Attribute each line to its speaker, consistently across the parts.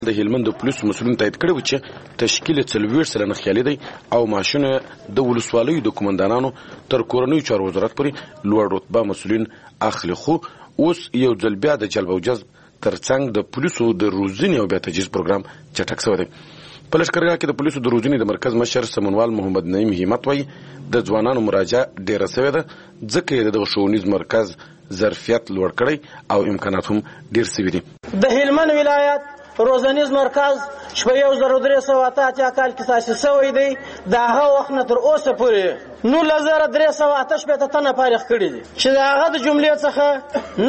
Speaker 1: د هلمند د پولیسو مسؤلین تایید کړی و چې تشکیل 40 سلنه خیالي دی او ماشونه د ولسوالیو د کومندانانو تر کورنیو چارو وزارت پورې لوړ رتبه مسؤلین اخلي. خو اوس یو ځل بیا د جلب او جذب ترڅنګ د پولیسو د روزنې او بیا تجهیز پروګرام چټک شوی دی. په لښکرګاه کې د پولیسو د روزنې د مرکز مشر سمونوال محمد نعیم همت وایي د ځوانانو مراجعه ډیره شوې ده ځکه یې دغه ښوونیز مرکز ظرفیت لوړ کړی او امکانات هم ډیر شوي دي.
Speaker 2: د هلمند ولایت روزنیز مرکز چې په 1388 کال کې تاسیس شوی دی د هغه وخت نه تر اوسه پورې 9388 تنه فارغ کړي دي چې د هغه د جملې څخه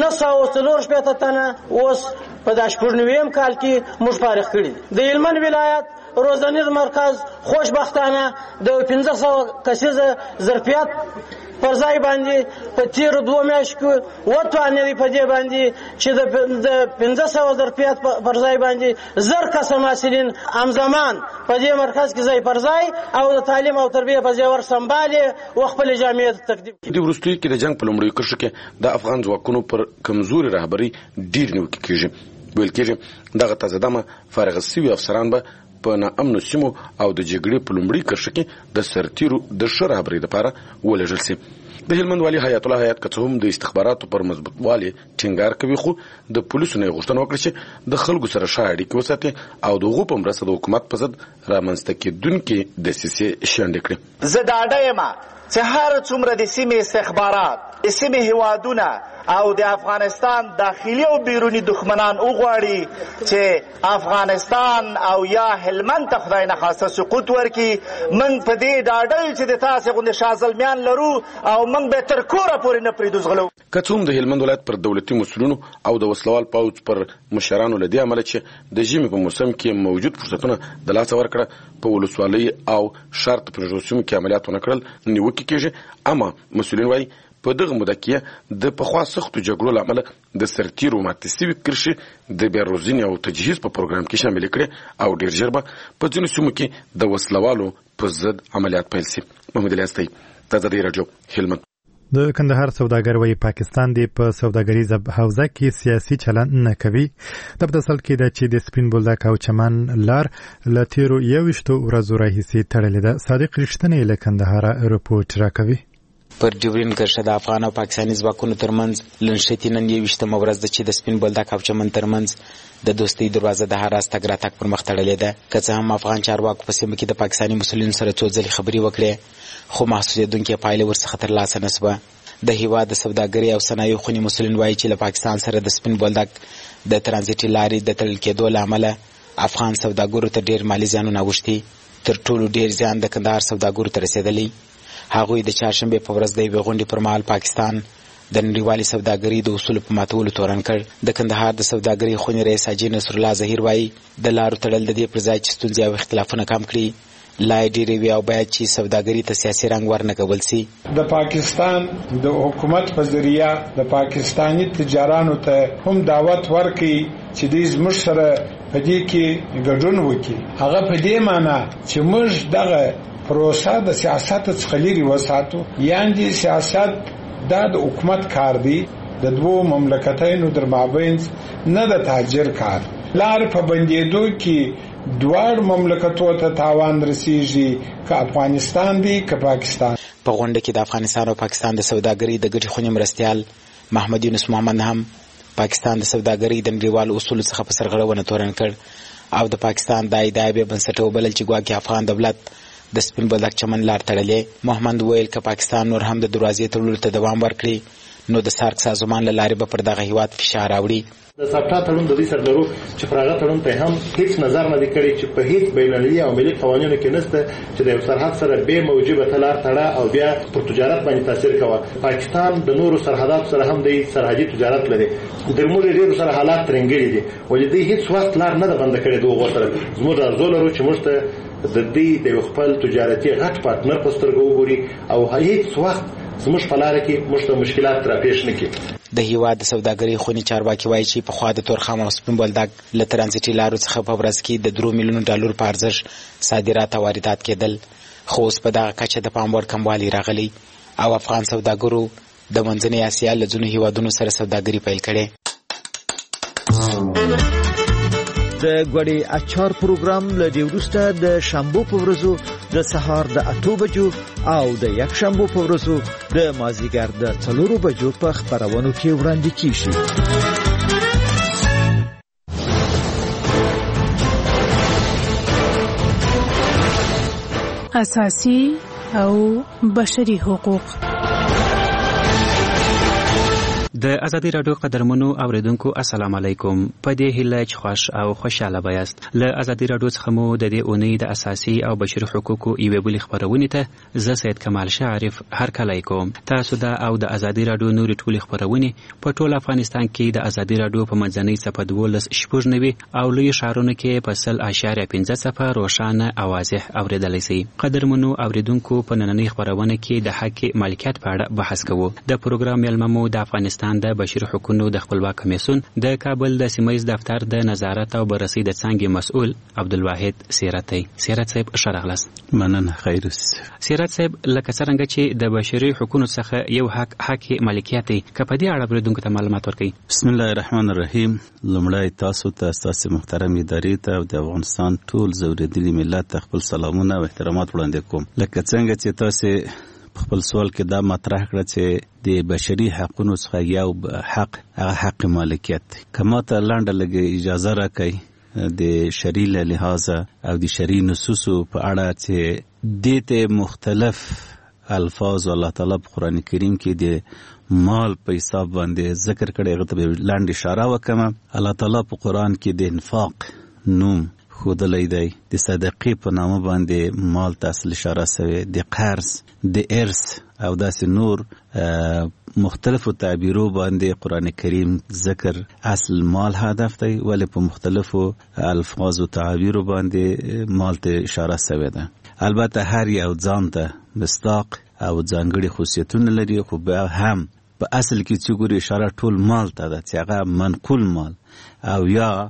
Speaker 2: 904 تنه اوس په 19 کال کې موږ فارغ کړي دي. د هلمند ولایت روزنیز مرکز خوشبختانه د 1500 کسیزه ظرفیت پر ځای باندې په تیر 2 میاشتو کې وټوانې په دې باندې چې د 1500 ظرفیت پر ځای باندې زر کسه مسؤلین همزمان په دې مرکز کې ځای پر ځای او د تعلیم او تربیه په ځای ور سمبالي او خپل جامعې تقدیم
Speaker 1: کړي. د وروستي کې د جنگ په لومړیو کرښو کې د افغان ځواکونو پر کمزوري رهبري ډیر نیوکې کیږي. ویل کېږي دغه تازه دمه فارغ شوي افسران به په ناامنو سیمو او د جګړې په لومړي کرښه کې د سرتیرو د ښه رهبرۍ لپاره ولېږل شي. د هلمند والي حیات الله حیات که څه هم د استخباراتو پر مضبوطوالي ټینګار کوي خو د پولیسو نه غوښتنه وکړه چې د خلکو سره ښه اړیکې وساتي او د هغو په مرسته د حکومت په ضد رامنځته کېدونکې دسیسې شنډې کړي.
Speaker 3: زه ډاډه یم چې هر څومره د سیمې استخبارات د سیمې هیوادونه او د افغانستان داخلي او بیرونی دښمنان وغواړي چې افغانستان او یا هلمند ته خدای نخواسته سقوط ورکړي موږ په دې ډاډه یو چې د تاسې غوندې شازلمیان لرو او موږ به تر کوره پورې نه پرېږدو ځغلو.
Speaker 1: که څه هم د هلمند ولایت پر دولتي مسؤلینو او د وسلوال پوځ پر مشرانو له دې امله چې د ژمي په موسم کې موجود فرصتونه د لاسه ورکړه په ولسوالۍ او شرط پرېښودو سیمو کې عملیات ونه کړل نیوکې کېږي. اما مسؤلین وایي په دغه موده کې د پخوا سختو جګړو له امله د سرتیرو ماتې شوي کرښې د بیا روزنې او تجهیز په پروګرام کې شاملې کړې او ډېر ژر به په ځینو سیمو کې د وسلوالو په ضد عملیات پیل شي. محمد الیاس تازه راډیو هلمند.
Speaker 4: د کندهار سوداګر وایي پاکستان دی په سوداګریزه حوزه کې سیاسي چلند نه کوي. د بدسل کې د چې د سپین بولدک او چمن لار له تیرو 21 ورځو راهیسې تړلې ده. صادق رښتینی له کندهار رپورټ راکوي.
Speaker 5: پر ډیورین کرښه د افغان او پاکستاني ځواکونو ترمنځ لنډشتي نن 21مه ورځ ده چې د سپین بولدک او چمن ترمنځ د دوستۍ دروازه د هر راز تګ راتګ پر مخ تړلې ده. که څه هم افغان چارواکو په سیمه کې د پاکستاني مسؤلینو سره څو ځلې خبرې وکړې خو محصولېدونکې پایلې ورڅخه ترلاسه نه شوه. د هیواد د سوداګرۍ او صنایعو خونې مسؤلین وایي چې له پاکستان سره د سپین بولدک د ترانزیټي لارې د تړل کېدو له امله افغان سوداګرو ته ډېر مالي زیانونه اوښتي. تر ټولو ډېر زیان د کندهار سوداګرو ته رسېدلی. هغوی د چهارشنبې په ورځ د یوې غونډې پر مهال پاکستان د نړیوالې سوداګرۍ د اصولو په ماتولو تورن کړ. د کندهار د سوداګرۍ خونې رئیس حاجي نصرالله ظهیر وایي د لارو تړل د دې پر ځای چې ستونزې او اختلافونه کم کړي لا یې ډېرې وي او باید چې سوداګرۍ ته سیاسي رنګ ورنه کول سي.
Speaker 6: د پاکستان د حکومت په ذریعه د پاکستاني تجارانو ته هم دعوت ورکړي چې دوی زموږ سره په دې کې ګډون وکړي. هغه په دې معنی چې موږ دغه پروسه د سیاست څخه لرې وساتو. یعنې سیاست دا د حکومت کار دی د دوو مملکتونو در مابین نه د تاجر کار. لار په بندېدو کې دواړو مملکتو ته تاوان رسیږي که افغانستان دی که پاکستان.
Speaker 5: په غونډه کې د افغانستان او پاکستان د سوداګرۍ د ګډې خونې مرستیال محمد یونس محمد هم پاکستان د سوداګرۍ د نړیوالو اصولو څخه په سرغړونه تورن کړ او د پاکستان دا ادعا بې بنسټه وبلل چې ګواکې افغان دولت د سپین بولدک چمن لار تړلې. محمد ویل که پاکستان نور هم د دروازې تړلو ته دوام ورکړي نو د سارک سازمان له لارې به پر دغه هیواد فشار راوړي.
Speaker 7: د ساپټا تړون د دې سره لرو چې پر هغه تړون ته هم هیڅ نظر نه دی کړی چې په هیڅ بینالمللي او ملي قوانینو کې نشته چې د یو سرحد سره به موجبه تلار تړه او بیا پر تجارت باندې تاثیر کوي. پاکستان د نورو سرحدات سره هم د سرحدي تجارت لري. د موږ ډیرو سره حالات ترنګلي دي ولې دې هیڅ وخت لار نه بند کړي دوه سره. زموږ ارزو لرو چې موږ ته د دې د خپل تجارتي غټ پارتنر په سترګو وګوري او هیڅ وخت زموږ په لار کې موږ ته مشکلات را پیښ نه کړي.
Speaker 5: د هیواد د سوداګرۍ خونې چارواکي وایي چې پخوا د تورخم او سپین بولدک له ترانزیټي لارو څخه په ورځ کې د 3 میلیونو ډالر په ارزښت صادرات او واردات کېدل خو اوس په دغه کچه د پام وړ کموالی راغلی او افغان سوداګرو د منځنۍ اسیا له ځینو هیوادونو سره سوداګري پیل کړې.
Speaker 8: د ګوړې اچار پروګرام له دې وروسته د شنبه په ورځو د سهار د 8 بجو او د یک شنبه په ورځو د مازیګر د 4 بجو په خبرونو کې وړاندې کیږي.
Speaker 9: اساسي او بشري حقوق.
Speaker 10: د ازادي رادیو قدرمنو اوریدونکو السلام علیکم. په دې هیله چې خوش او خوشاله بایاست. له ازادي رادیو څخه مو د دې اونۍ د اساسي او بشري حقوقو یوې بلې خبرونې ته زه سید کمال شعرف هرکلی کوم. تاسو د او د ازادي رادیو نورې ټولې خبرونې په ټول افغانستان کې د ازادي رادیو په منځنۍ صفحه 12 او لوی ښارونو کې په 0.5 صفحه روښانه او واضح اوریدلی شئ. قدرمنو اوریدونکو په نننۍ خبرونه کې د حق مالکیت په اړه بحث کوو. د پروګرام مېلمه مو د افغانستان د بشري حقوقو د خپلواک کمیسیون د کابل د سیمایي دفتر د نظارت او بررسي د څانګې مسؤل عبدالواحد سیرت صاحب شرغلس.
Speaker 11: مننه. خیر
Speaker 10: سیرت صاحب، لکه څنګه چې د بشري حقوقو څخه یو حق مالکیت دی، که په دې اړه اوریدونکو ته معلومات ورکړئ.
Speaker 11: بسم الله الرحمن الرحیم. لومړی تاسو ته تاسو محترم ادارې ته او د افغانستان ټول زوریدلي ملت ته خپل سلامونه او احترامات وړاندې کوم. لکه څنګه چې تاسو خپل سوال کې دا مطرح کړ چې د بشري حقوقو څخه یو حق هغه حق مالکیت. کما ته لاندې لګي اجازه راکړئ د شرعي لحاظ او د شرعي نصوصو په اړه چې دته مختلف الفاظ الله تعالی په قران کریم کې د مال په حساب باندې ذکر کړي. هغه ته لاندې اشاره وکم. الله تعالی په قران کې د انفاق نوم خودلې دی، د صدقې په نامه باندې مال ته اصل اشاره شوی، د قرض، د ارث او داسې نور مختلفو تعبیرو باندې قرآن کریم ذکر اصل مال هدف دی، ولی په مختلفو الفاظ او تعبیرو باندې مال ته اشاره شوی ده. البته هر یو ځان ته مصداق او ځانګړي خصوصیتونه لري، خو بیا هم په اصل کې چې ګوري اشاره ټول مال ته ده چې هغه منقول مال او یا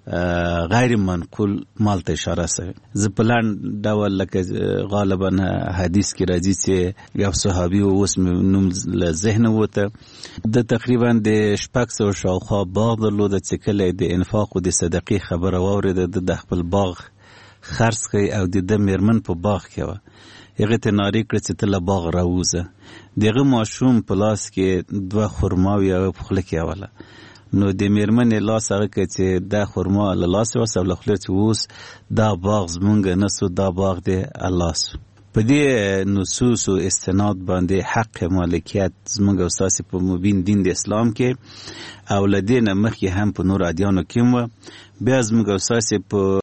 Speaker 11: غیر منقول مال ته اشاره شوی. زه په لاندې ډول لکه غالبا حدیث کې راځي چې یو صحابي اوس نوم له ذهن وته، د تقریبا د 600 شاوخوا باغ درلود چې کله د انفاق او د صدقې خبره واورېده د خپل باغ خرڅ کړي او د میرمن په باغ کې و. هغه ته ناری کړ چې تل باغ راوځه. دغه ماشوم په لاس کې 2 خرماوي او په خله کې اوله. نو د میرمن لاس هغه کې چې دا خرما له لاس وسو له خله چې اوس دا باغ زمونږ نسو، دا باغ دی الله سو. په دې نصوص او استناد باندې حق مالکیت زمونږ اساس په مبین دین د اسلام کې او لدین مخکې هم په نور ادیانو کې و. بیا زمونږ اساس په